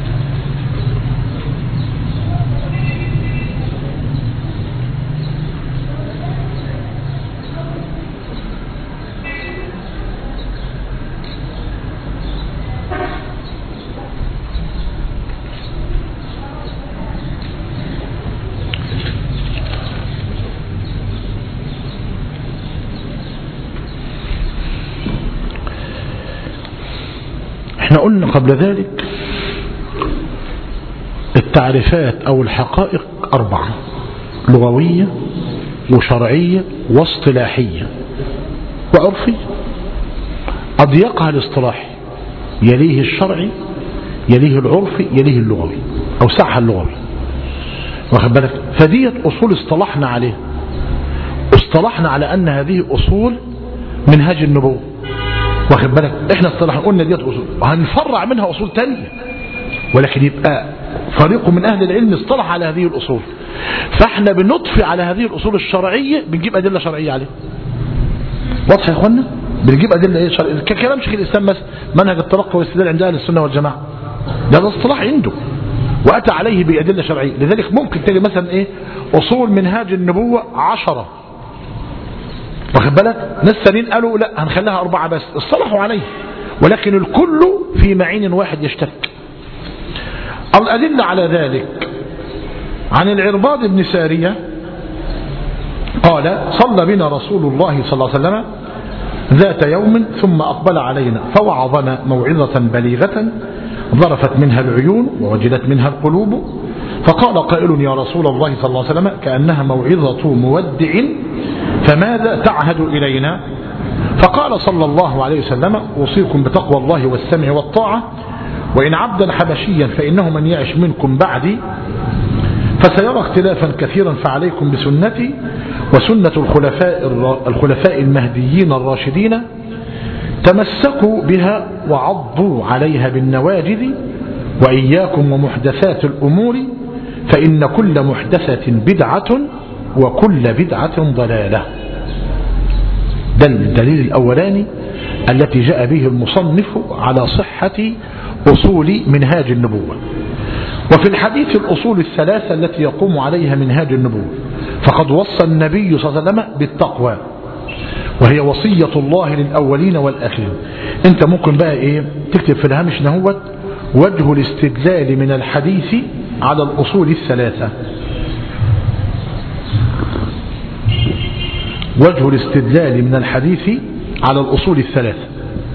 احنا قلنا قبل ذلك التعريفات او الحقائق اربعة: لغوية وشرعية واصطلاحية وعرفية. اضيقها الاصطلاحي يليه الشرعي يليه العرفي يليه اللغوي، اوسعها اللغوي، واخد بالك؟ فديت اصول اصطلحنا عليها، اصطلحنا على ان هذه اصول منهاج النبوة، واخد بالك؟ احنا اصطلحنا قلنا ديت اصول، وهنفرع منها اصول تانية، ولكن يبقى فريق من اهل العلم اصطلح على هذه الاصول، فاحنا بنطفي على هذه الاصول الشرعية، بنجيب ادلة شرعية عليها. واضح يا اخوانا؟ بنجيب ادلة ايه شرعية، ككلام شيخ الاسلام مثلا منهج التلقي والاستدلال عند اهل السنة والجماعة، ده الاصطلاح عنده واتى عليه بادلة شرعية. لذلك ممكن تجي مثلا ايه اصول منهاج النبوة عشرة، واخد بالك؟ ناس ثانيين قالوا لا هنخليها أربعة بس، اصطلحوا عليه، ولكن الكل في معين واحد يشتك. الأدلة على ذلك عن العرباض بن سارية قال: صلى بنا رسول الله صلى الله عليه وسلم ذات يوم ثم أقبل علينا فوعظنا موعظة بليغة ظرفت منها العيون ووجلت منها القلوب، فقال قائل: يا رسول الله صلى الله عليه وسلم كأنها موعظة مودع، فماذا تعهد إلينا؟ فقال صلى الله عليه وسلم: أوصيكم بتقوى الله والسمع والطاعة، وإن عبدا حبشيا فإنه من يعش منكم بعدي فسيرى اختلافا كثيرا، فعليكم بسنتي وسنة الخلفاء الخلفاء المهديين الراشدين، تمسكوا بها وعضوا عليها بالنواجذ، وإياكم ومحدثات الأمور، فإن كل محدثة بدعة وكل بدعة ضلالة. ده الدليل الأولاني التي جاء به المصنف على صحة أصول منهاج النبوة. وفي الحديث الأصول الثلاثة التي يقوم عليها منهاج النبوة، فقد وصى النبي صلى الله عليه وسلم بالتقوى، وهي وصية الله للأولين والآخرين. انت ممكن بقى ايه تكتب في الهامش نهوت: وجه الاستدلال من الحديث على الأصول الثلاثة. وجه الاستدلال من الحديث على الأصول الثلاثة.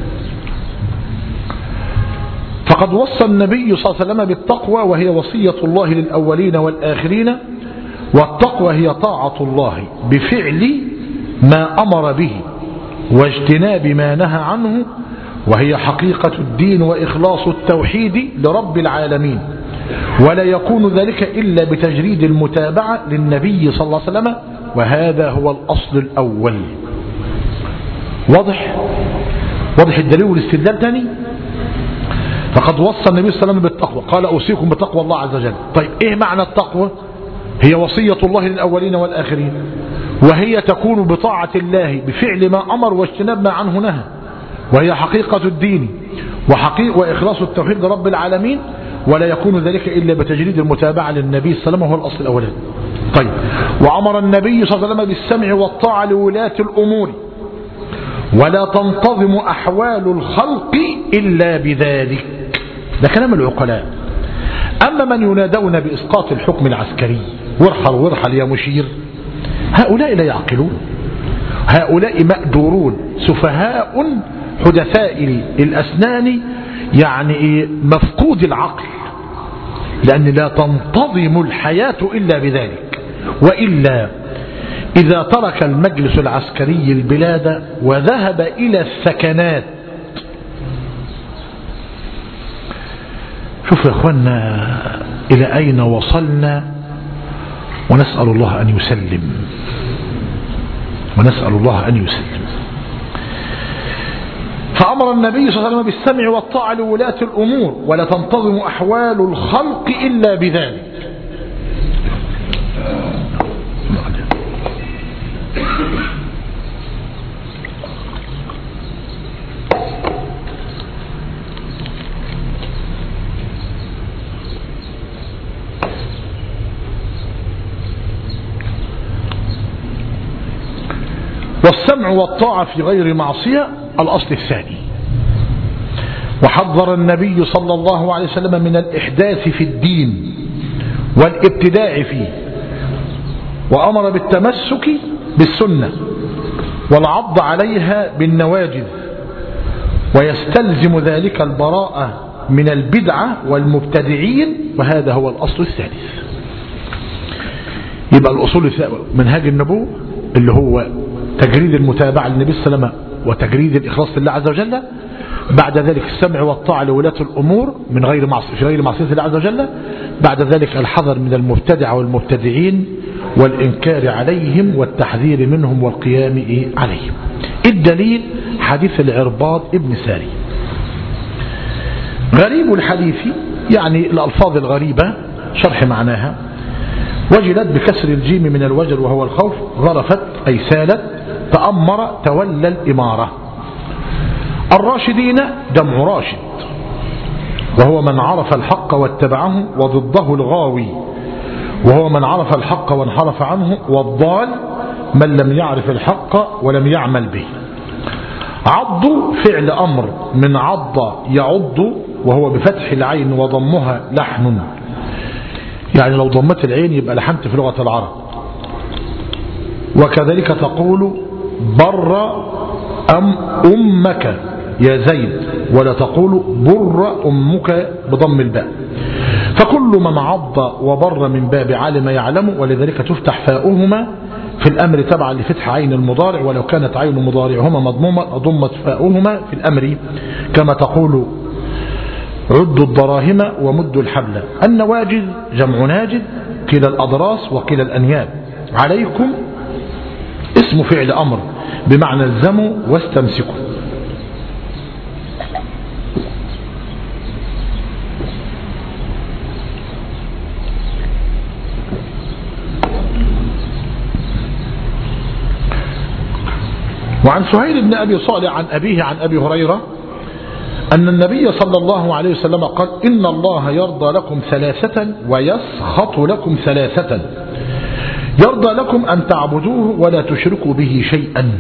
فقد وصى النبي صلى الله عليه وسلم بالتقوى، وهي وصية الله للأولين والآخرين، والتقوى هي طاعة الله بفعل ما أمر به واجتناب ما نهى عنه، وهي حقيقة الدين وإخلاص التوحيد لرب العالمين، ولا يكون ذلك إلا بتجريد المتابعة للنبي صلى الله عليه وسلم، وهذا هو الأصل الأول. واضح؟ واضح الدليل والاستدلال تاني. فقد وصى النبي صلى الله عليه وسلم بالتقوى، قال: أوصيكم بتقوى الله عز وجل. طيب إيه معنى التقوى؟ هي وصية الله للأولين والآخرين، وهي تكون بطاعة الله بفعل ما أمر واجتناب ما عنه نهى، وهي حقيقة الدين وحقيقة وإخلاص التوحيد لرب العالمين، ولا يكون ذلك إلا بتجريد المتابعة للنبي صلى الله عليه وسلم، وهو الأصل الأولاني. طيب، وأمر النبي صلى الله عليه وسلم بالسمع والطاعة لولاة الأمور، ولا تنتظم أحوال الخلق إلا بذلك. ده كلام العقلاء. أما من ينادون بإسقاط الحكم العسكري، وارحل وارحل يا مشير، هؤلاء لا يعقلون، هؤلاء مأدورون سفهاء حدثاء الأسنان، يعني مفقود العقل، لأن لا تنتظم الحياة إلا بذلك. وإلا إذا ترك المجلس العسكري البلاد وذهب إلى السكنات، شوف يا أخوانا إلى أين وصلنا، ونسأل الله أن يسلم، ونسأل الله أن يسلم. فأمر النبي صلى الله عليه وسلم بالسمع والطاعة لولاة الأمور، ولا تنتظم أحوال الخلق إلا بذلك. السمع والطاعة في غير معصية الأصل الثاني. وحذر النبي صلى الله عليه وسلم من الإحداث في الدين والابتداع فيه، وأمر بالتمسك بالسنة والعض عليها بالنواجذ، ويستلزم ذلك البراءة من البدعة والمبتدعين، وهذا هو الأصل الثالث. يبقى الأصول منهاج النبوة اللي هو تجريد المتابعة للنبي صلى الله عليه وسلم وتجريد الإخلاص لله عز وجل، بعد ذلك السمع والطاعة لولاة الأمور من غير معصية في غير معصية الله عز وجل، بعد ذلك الحذر من المبتدع والمبتدعين والإنكار عليهم والتحذير منهم والقيام عليهم. الدليل حديث العرباض ابن ساري. غريب الحديث يعني الألفاظ الغريبة، شرح معناها: وجلت بكسر الجيم من الوجل وهو الخوف، ظرفت أي سالت، تأمر تولى الإمارة. الراشدين جمع راشد، وهو من عرف الحق واتبعه، وضده الغاوي وهو من عرف الحق وانحرف عنه، والضال من لم يعرف الحق ولم يعمل به. عض فعل أمر من عض يعض، وهو بفتح العين وضمها لحن، يعني لو ضمت العين يبقى لحنت في لغة العرب. وكذلك تقول بر أم أمك يا زيد، ولا تقول بر أمك بضم الباء. فكل من عض وبر من باب علم يعلم، ولذلك تفتح فاؤهما في الأمر تبعا لفتح عين المضارع، ولو كانت عين مضارعهما مضمومة ضمت فاؤهما في الأمر، كما تقول عدوا الدراهم ومدوا الحبل. النواجذ جمع ناجذ، كلا الأضراس وكلا الأنياب. عليكم اسم فعل أمر بمعنى الزموا واستمسكوا. وعن سهيل بن أبي صالح عن أبيه عن أبي هريرة أن النبي صلى الله عليه وسلم قال: إن الله يرضى لكم ثلاثة ويسخط لكم ثلاثة. يرضى لكم أن تعبدوه ولا تشركوا به شيئا،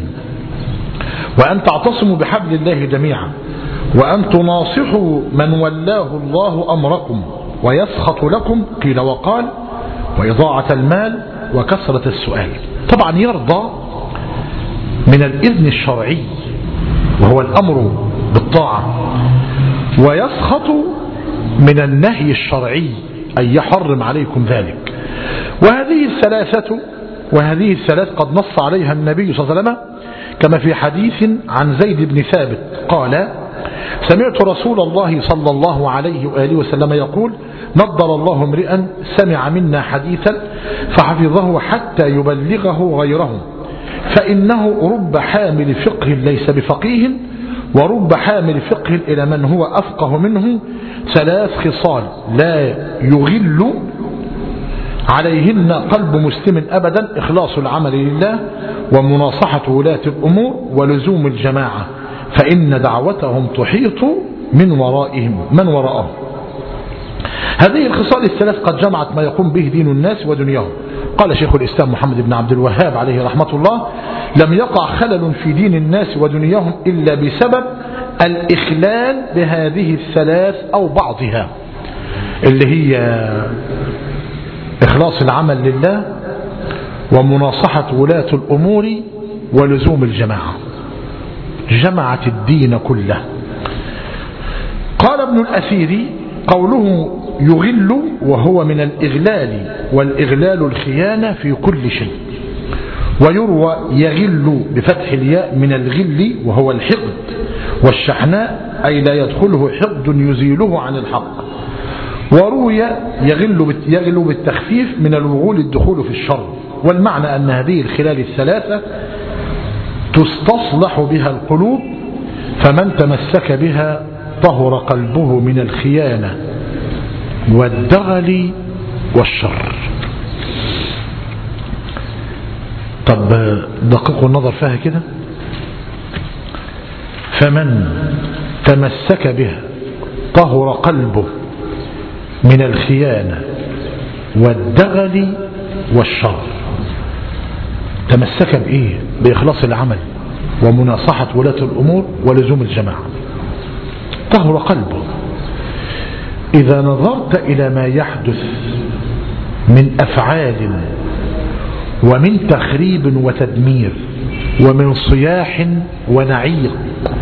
وأن تعتصموا بحبل الله جميعا، وأن تناصحوا من ولاه الله أمركم. ويسخط لكم قيل وقال، وإضاعة المال وكثرة السؤال. طبعا يرضى من الإذن الشرعي وهو الأمر بالطاعة، ويسخط من النهي الشرعي أن يحرم عليكم ذلك. وهذه الثلاثة وهذه الثلاث قد نص عليها النبي صلى الله عليه وسلم، كما في حديث عن زيد بن ثابت قال: سمعت رسول الله صلى الله عليه وآله وسلم يقول: نضر الله امرئا سمع منا حديثا فحفظه حتى يبلغه غيره، فإنه رب حامل فقه ليس بفقيه، ورب حامل فقه إلى من هو أفقه منه. ثلاث خصال لا يغل عليهن قلب مسلم أبدا: إخلاص العمل لله، ومناصحة ولاة الأمور، ولزوم الجماعة، فإن دعوتهم تحيط من ورائهم من وراءهم. هذه الخصال الثلاث قد جمعت ما يقوم به دين الناس ودنياهم. قال شيخ الإسلام محمد بن عبد الوهاب عليه رحمة الله: لم يقع خلل في دين الناس ودنياهم إلا بسبب الإخلال بهذه الثلاث أو بعضها، اللي هي إخلاص العمل لله، ومناصحة ولاة الأمور، ولزوم الجماعة. جمعت الدين كله. قال ابن الأثير: قوله يغل وهو من الإغلال، والإغلال الخيانة في كل شيء. ويروى يغل بفتح الياء من الغل وهو الحقد والشحناء، أي لا يدخله حقد يزيله عن الحق. وروي يغل يغل بالتخفيف من الوغول الدخول في الشر. والمعنى أن هذه الخلال الثلاثة تستصلح بها القلوب، فمن تمسك بها طهر قلبه من الخيانة والدغل والشر. طب دققوا النظر فيها كده: فمن تمسك بها طهر قلبه من الخيانة والدغل والشر. تمسك بإيه؟ بإخلاص العمل ومناصحة ولاة الأمور ولزوم الجماعة. طهر قلبه. إذا نظرت إلى ما يحدث من أفعال ومن تخريب وتدمير ومن صياح ونعيق،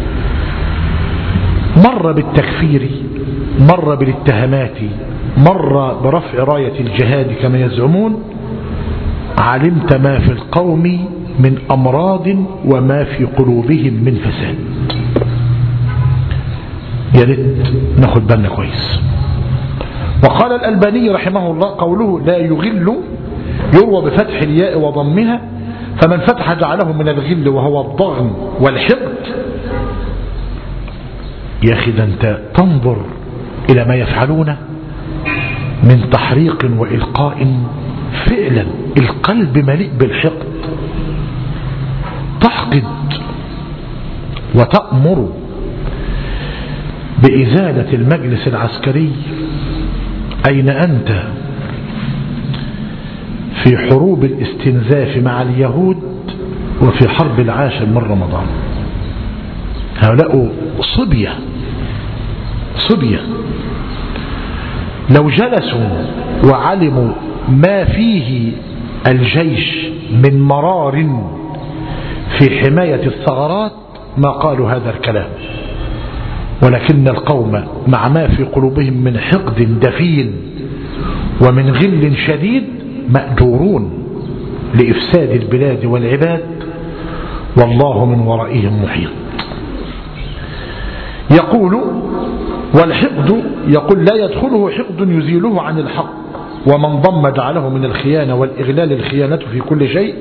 مر بالتكفير، مر بالاتهامات، مر برفع راية الجهاد كما يزعمون، علمت ما في القوم من أمراض وما في قلوبهم من فساد. يا ريت ناخد بالنا كويس. وقال الألباني رحمه الله قوله لا يغل يروى بفتح الياء وضمها، فمن فتح جعله من الغل وهو الضغن والحقد. يا أخي ده أنت تنظر إلى ما يفعلون من تحريق وإلقاء، فعلا القلب مليء بالحقد، تحقد وتأمر بإزالة المجلس العسكري. أين أنت في حروب الاستنزاف مع اليهود وفي حرب العاشر من رمضان؟ هؤلاء صبية صبية لو جلسوا وعلموا ما فيه الجيش من مرار في حماية الثغرات ما قالوا هذا الكلام، ولكن القوم مع ما في قلوبهم من حقد دفين ومن غل شديد مأجورون لإفساد البلاد والعباد، والله من ورائهم محيط. يقول والحقد، يقول لا يدخله حقد يزيله عن الحق، ومن ضم جعله من الخيانة والإغلال الخيانة في كل شيء،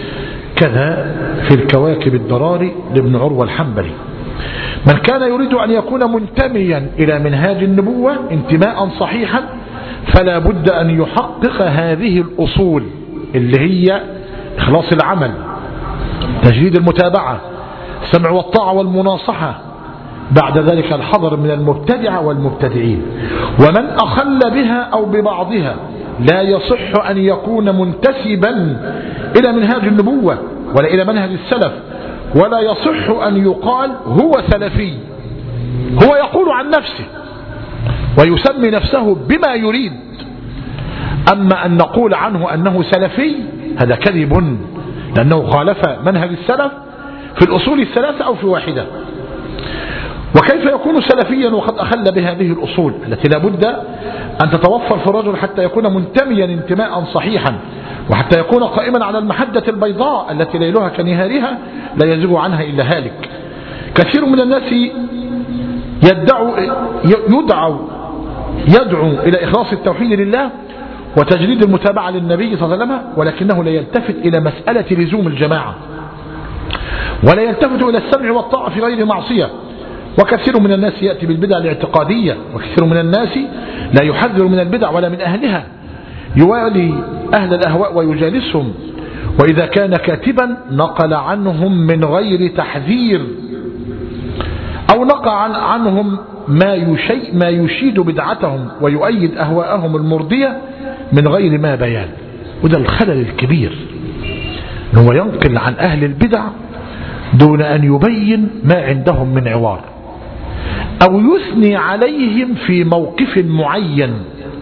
كذا في الكواكب الدراري لابن عروة الحنبلي. من كان يريد أن يكون منتميا إلى منهاج النبوة انتماء صحيحا فلا بد أن يحقق هذه الأصول اللي هي إخلاص العمل، تجديد المتابعة، السمع والطاعة والمناصحة، بعد ذلك الحذر من المبتدعة والمبتدعين. ومن أخل بها أو ببعضها لا يصح أن يكون منتسبا إلى منهاج النبوة ولا إلى منهج السلف، ولا يصح أن يقال هو سلفي. هو يقول عن نفسه ويسمي نفسه بما يريد، أما أن نقول عنه أنه سلفي هذا كذب، لأنه خالف منهج السلف في الأصول الثلاثة أو في واحدة. وكيف يكون سلفيا وقد أخل بهذه الأصول التي لا بد أن تتوفر في الرجل حتى يكون منتميا انتماء صحيحا، وحتى يكون قائما على المحجة البيضاء التي ليلها كنهارها لا يزيغ عنها إلا هالك. كثير من الناس يدعو يدعو يدعو إلى إخلاص التوحيد لله وتجديد المتابعة للنبي صلى الله عليه وسلم، ولكنه لا يلتفت إلى مسألة لزوم الجماعة، ولا يلتفت إلى السمع والطاعة في غير معصية. وكثير من الناس يأتي بالبدع الاعتقادية، وكثير من الناس لا يحذر من البدع ولا من أهلها، يوالي أهل الأهواء ويجالسهم، وإذا كان كاتبا نقل عنهم من غير تحذير، أو نقل عن عنهم ما يشي ما يشيد بدعتهم ويؤيد أهواءهم المرضية من غير ما بيان. وده الخلل الكبير، هو ينقل عن أهل البدع دون أن يبين ما عندهم من عوار، أو يثني عليهم في موقف معين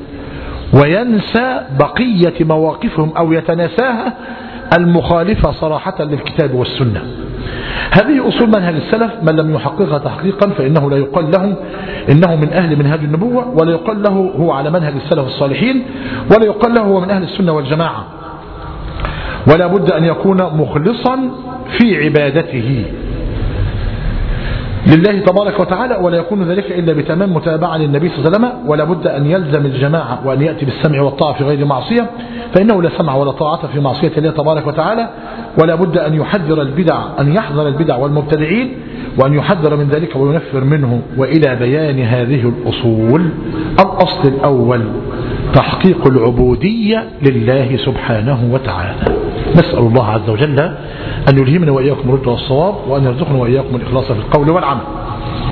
وينسى بقية مواقفهم أو يتناساها المخالفة صراحة للكتاب والسنة. هذه أصول منهج السلف، من لم يحققها تحقيقا فإنه لا يقال له إنه من أهل منهج النبوة، ولا يقال له هو على منهج السلف الصالحين، ولا يقال له هو من أهل السنة والجماعة. ولا بد أن يكون مخلصا في عبادته لله تبارك وتعالى، ولا يكون ذلك إلا بتمام متابعة للنبي صلى الله عليه وسلم. ولا بد أن يلزم الجماعة وأن يأتي بالسمع والطاعة في غير معصية، فإنه لا سمع ولا طاعة في معصية الله تبارك وتعالى. ولا بد أن يحذر البدع، أن يحذر البدع والمبتدعين، وأن يحذر من ذلك وينفر منه. وإلى بيان هذه الأصول، الأصل الأول تحقيق العبودية لله سبحانه وتعالى. نسأل الله عز وجل أن يلهمنا وإياكم الرشد والصواب، وأن يرزقنا وإياكم الإخلاص في القول والعمل.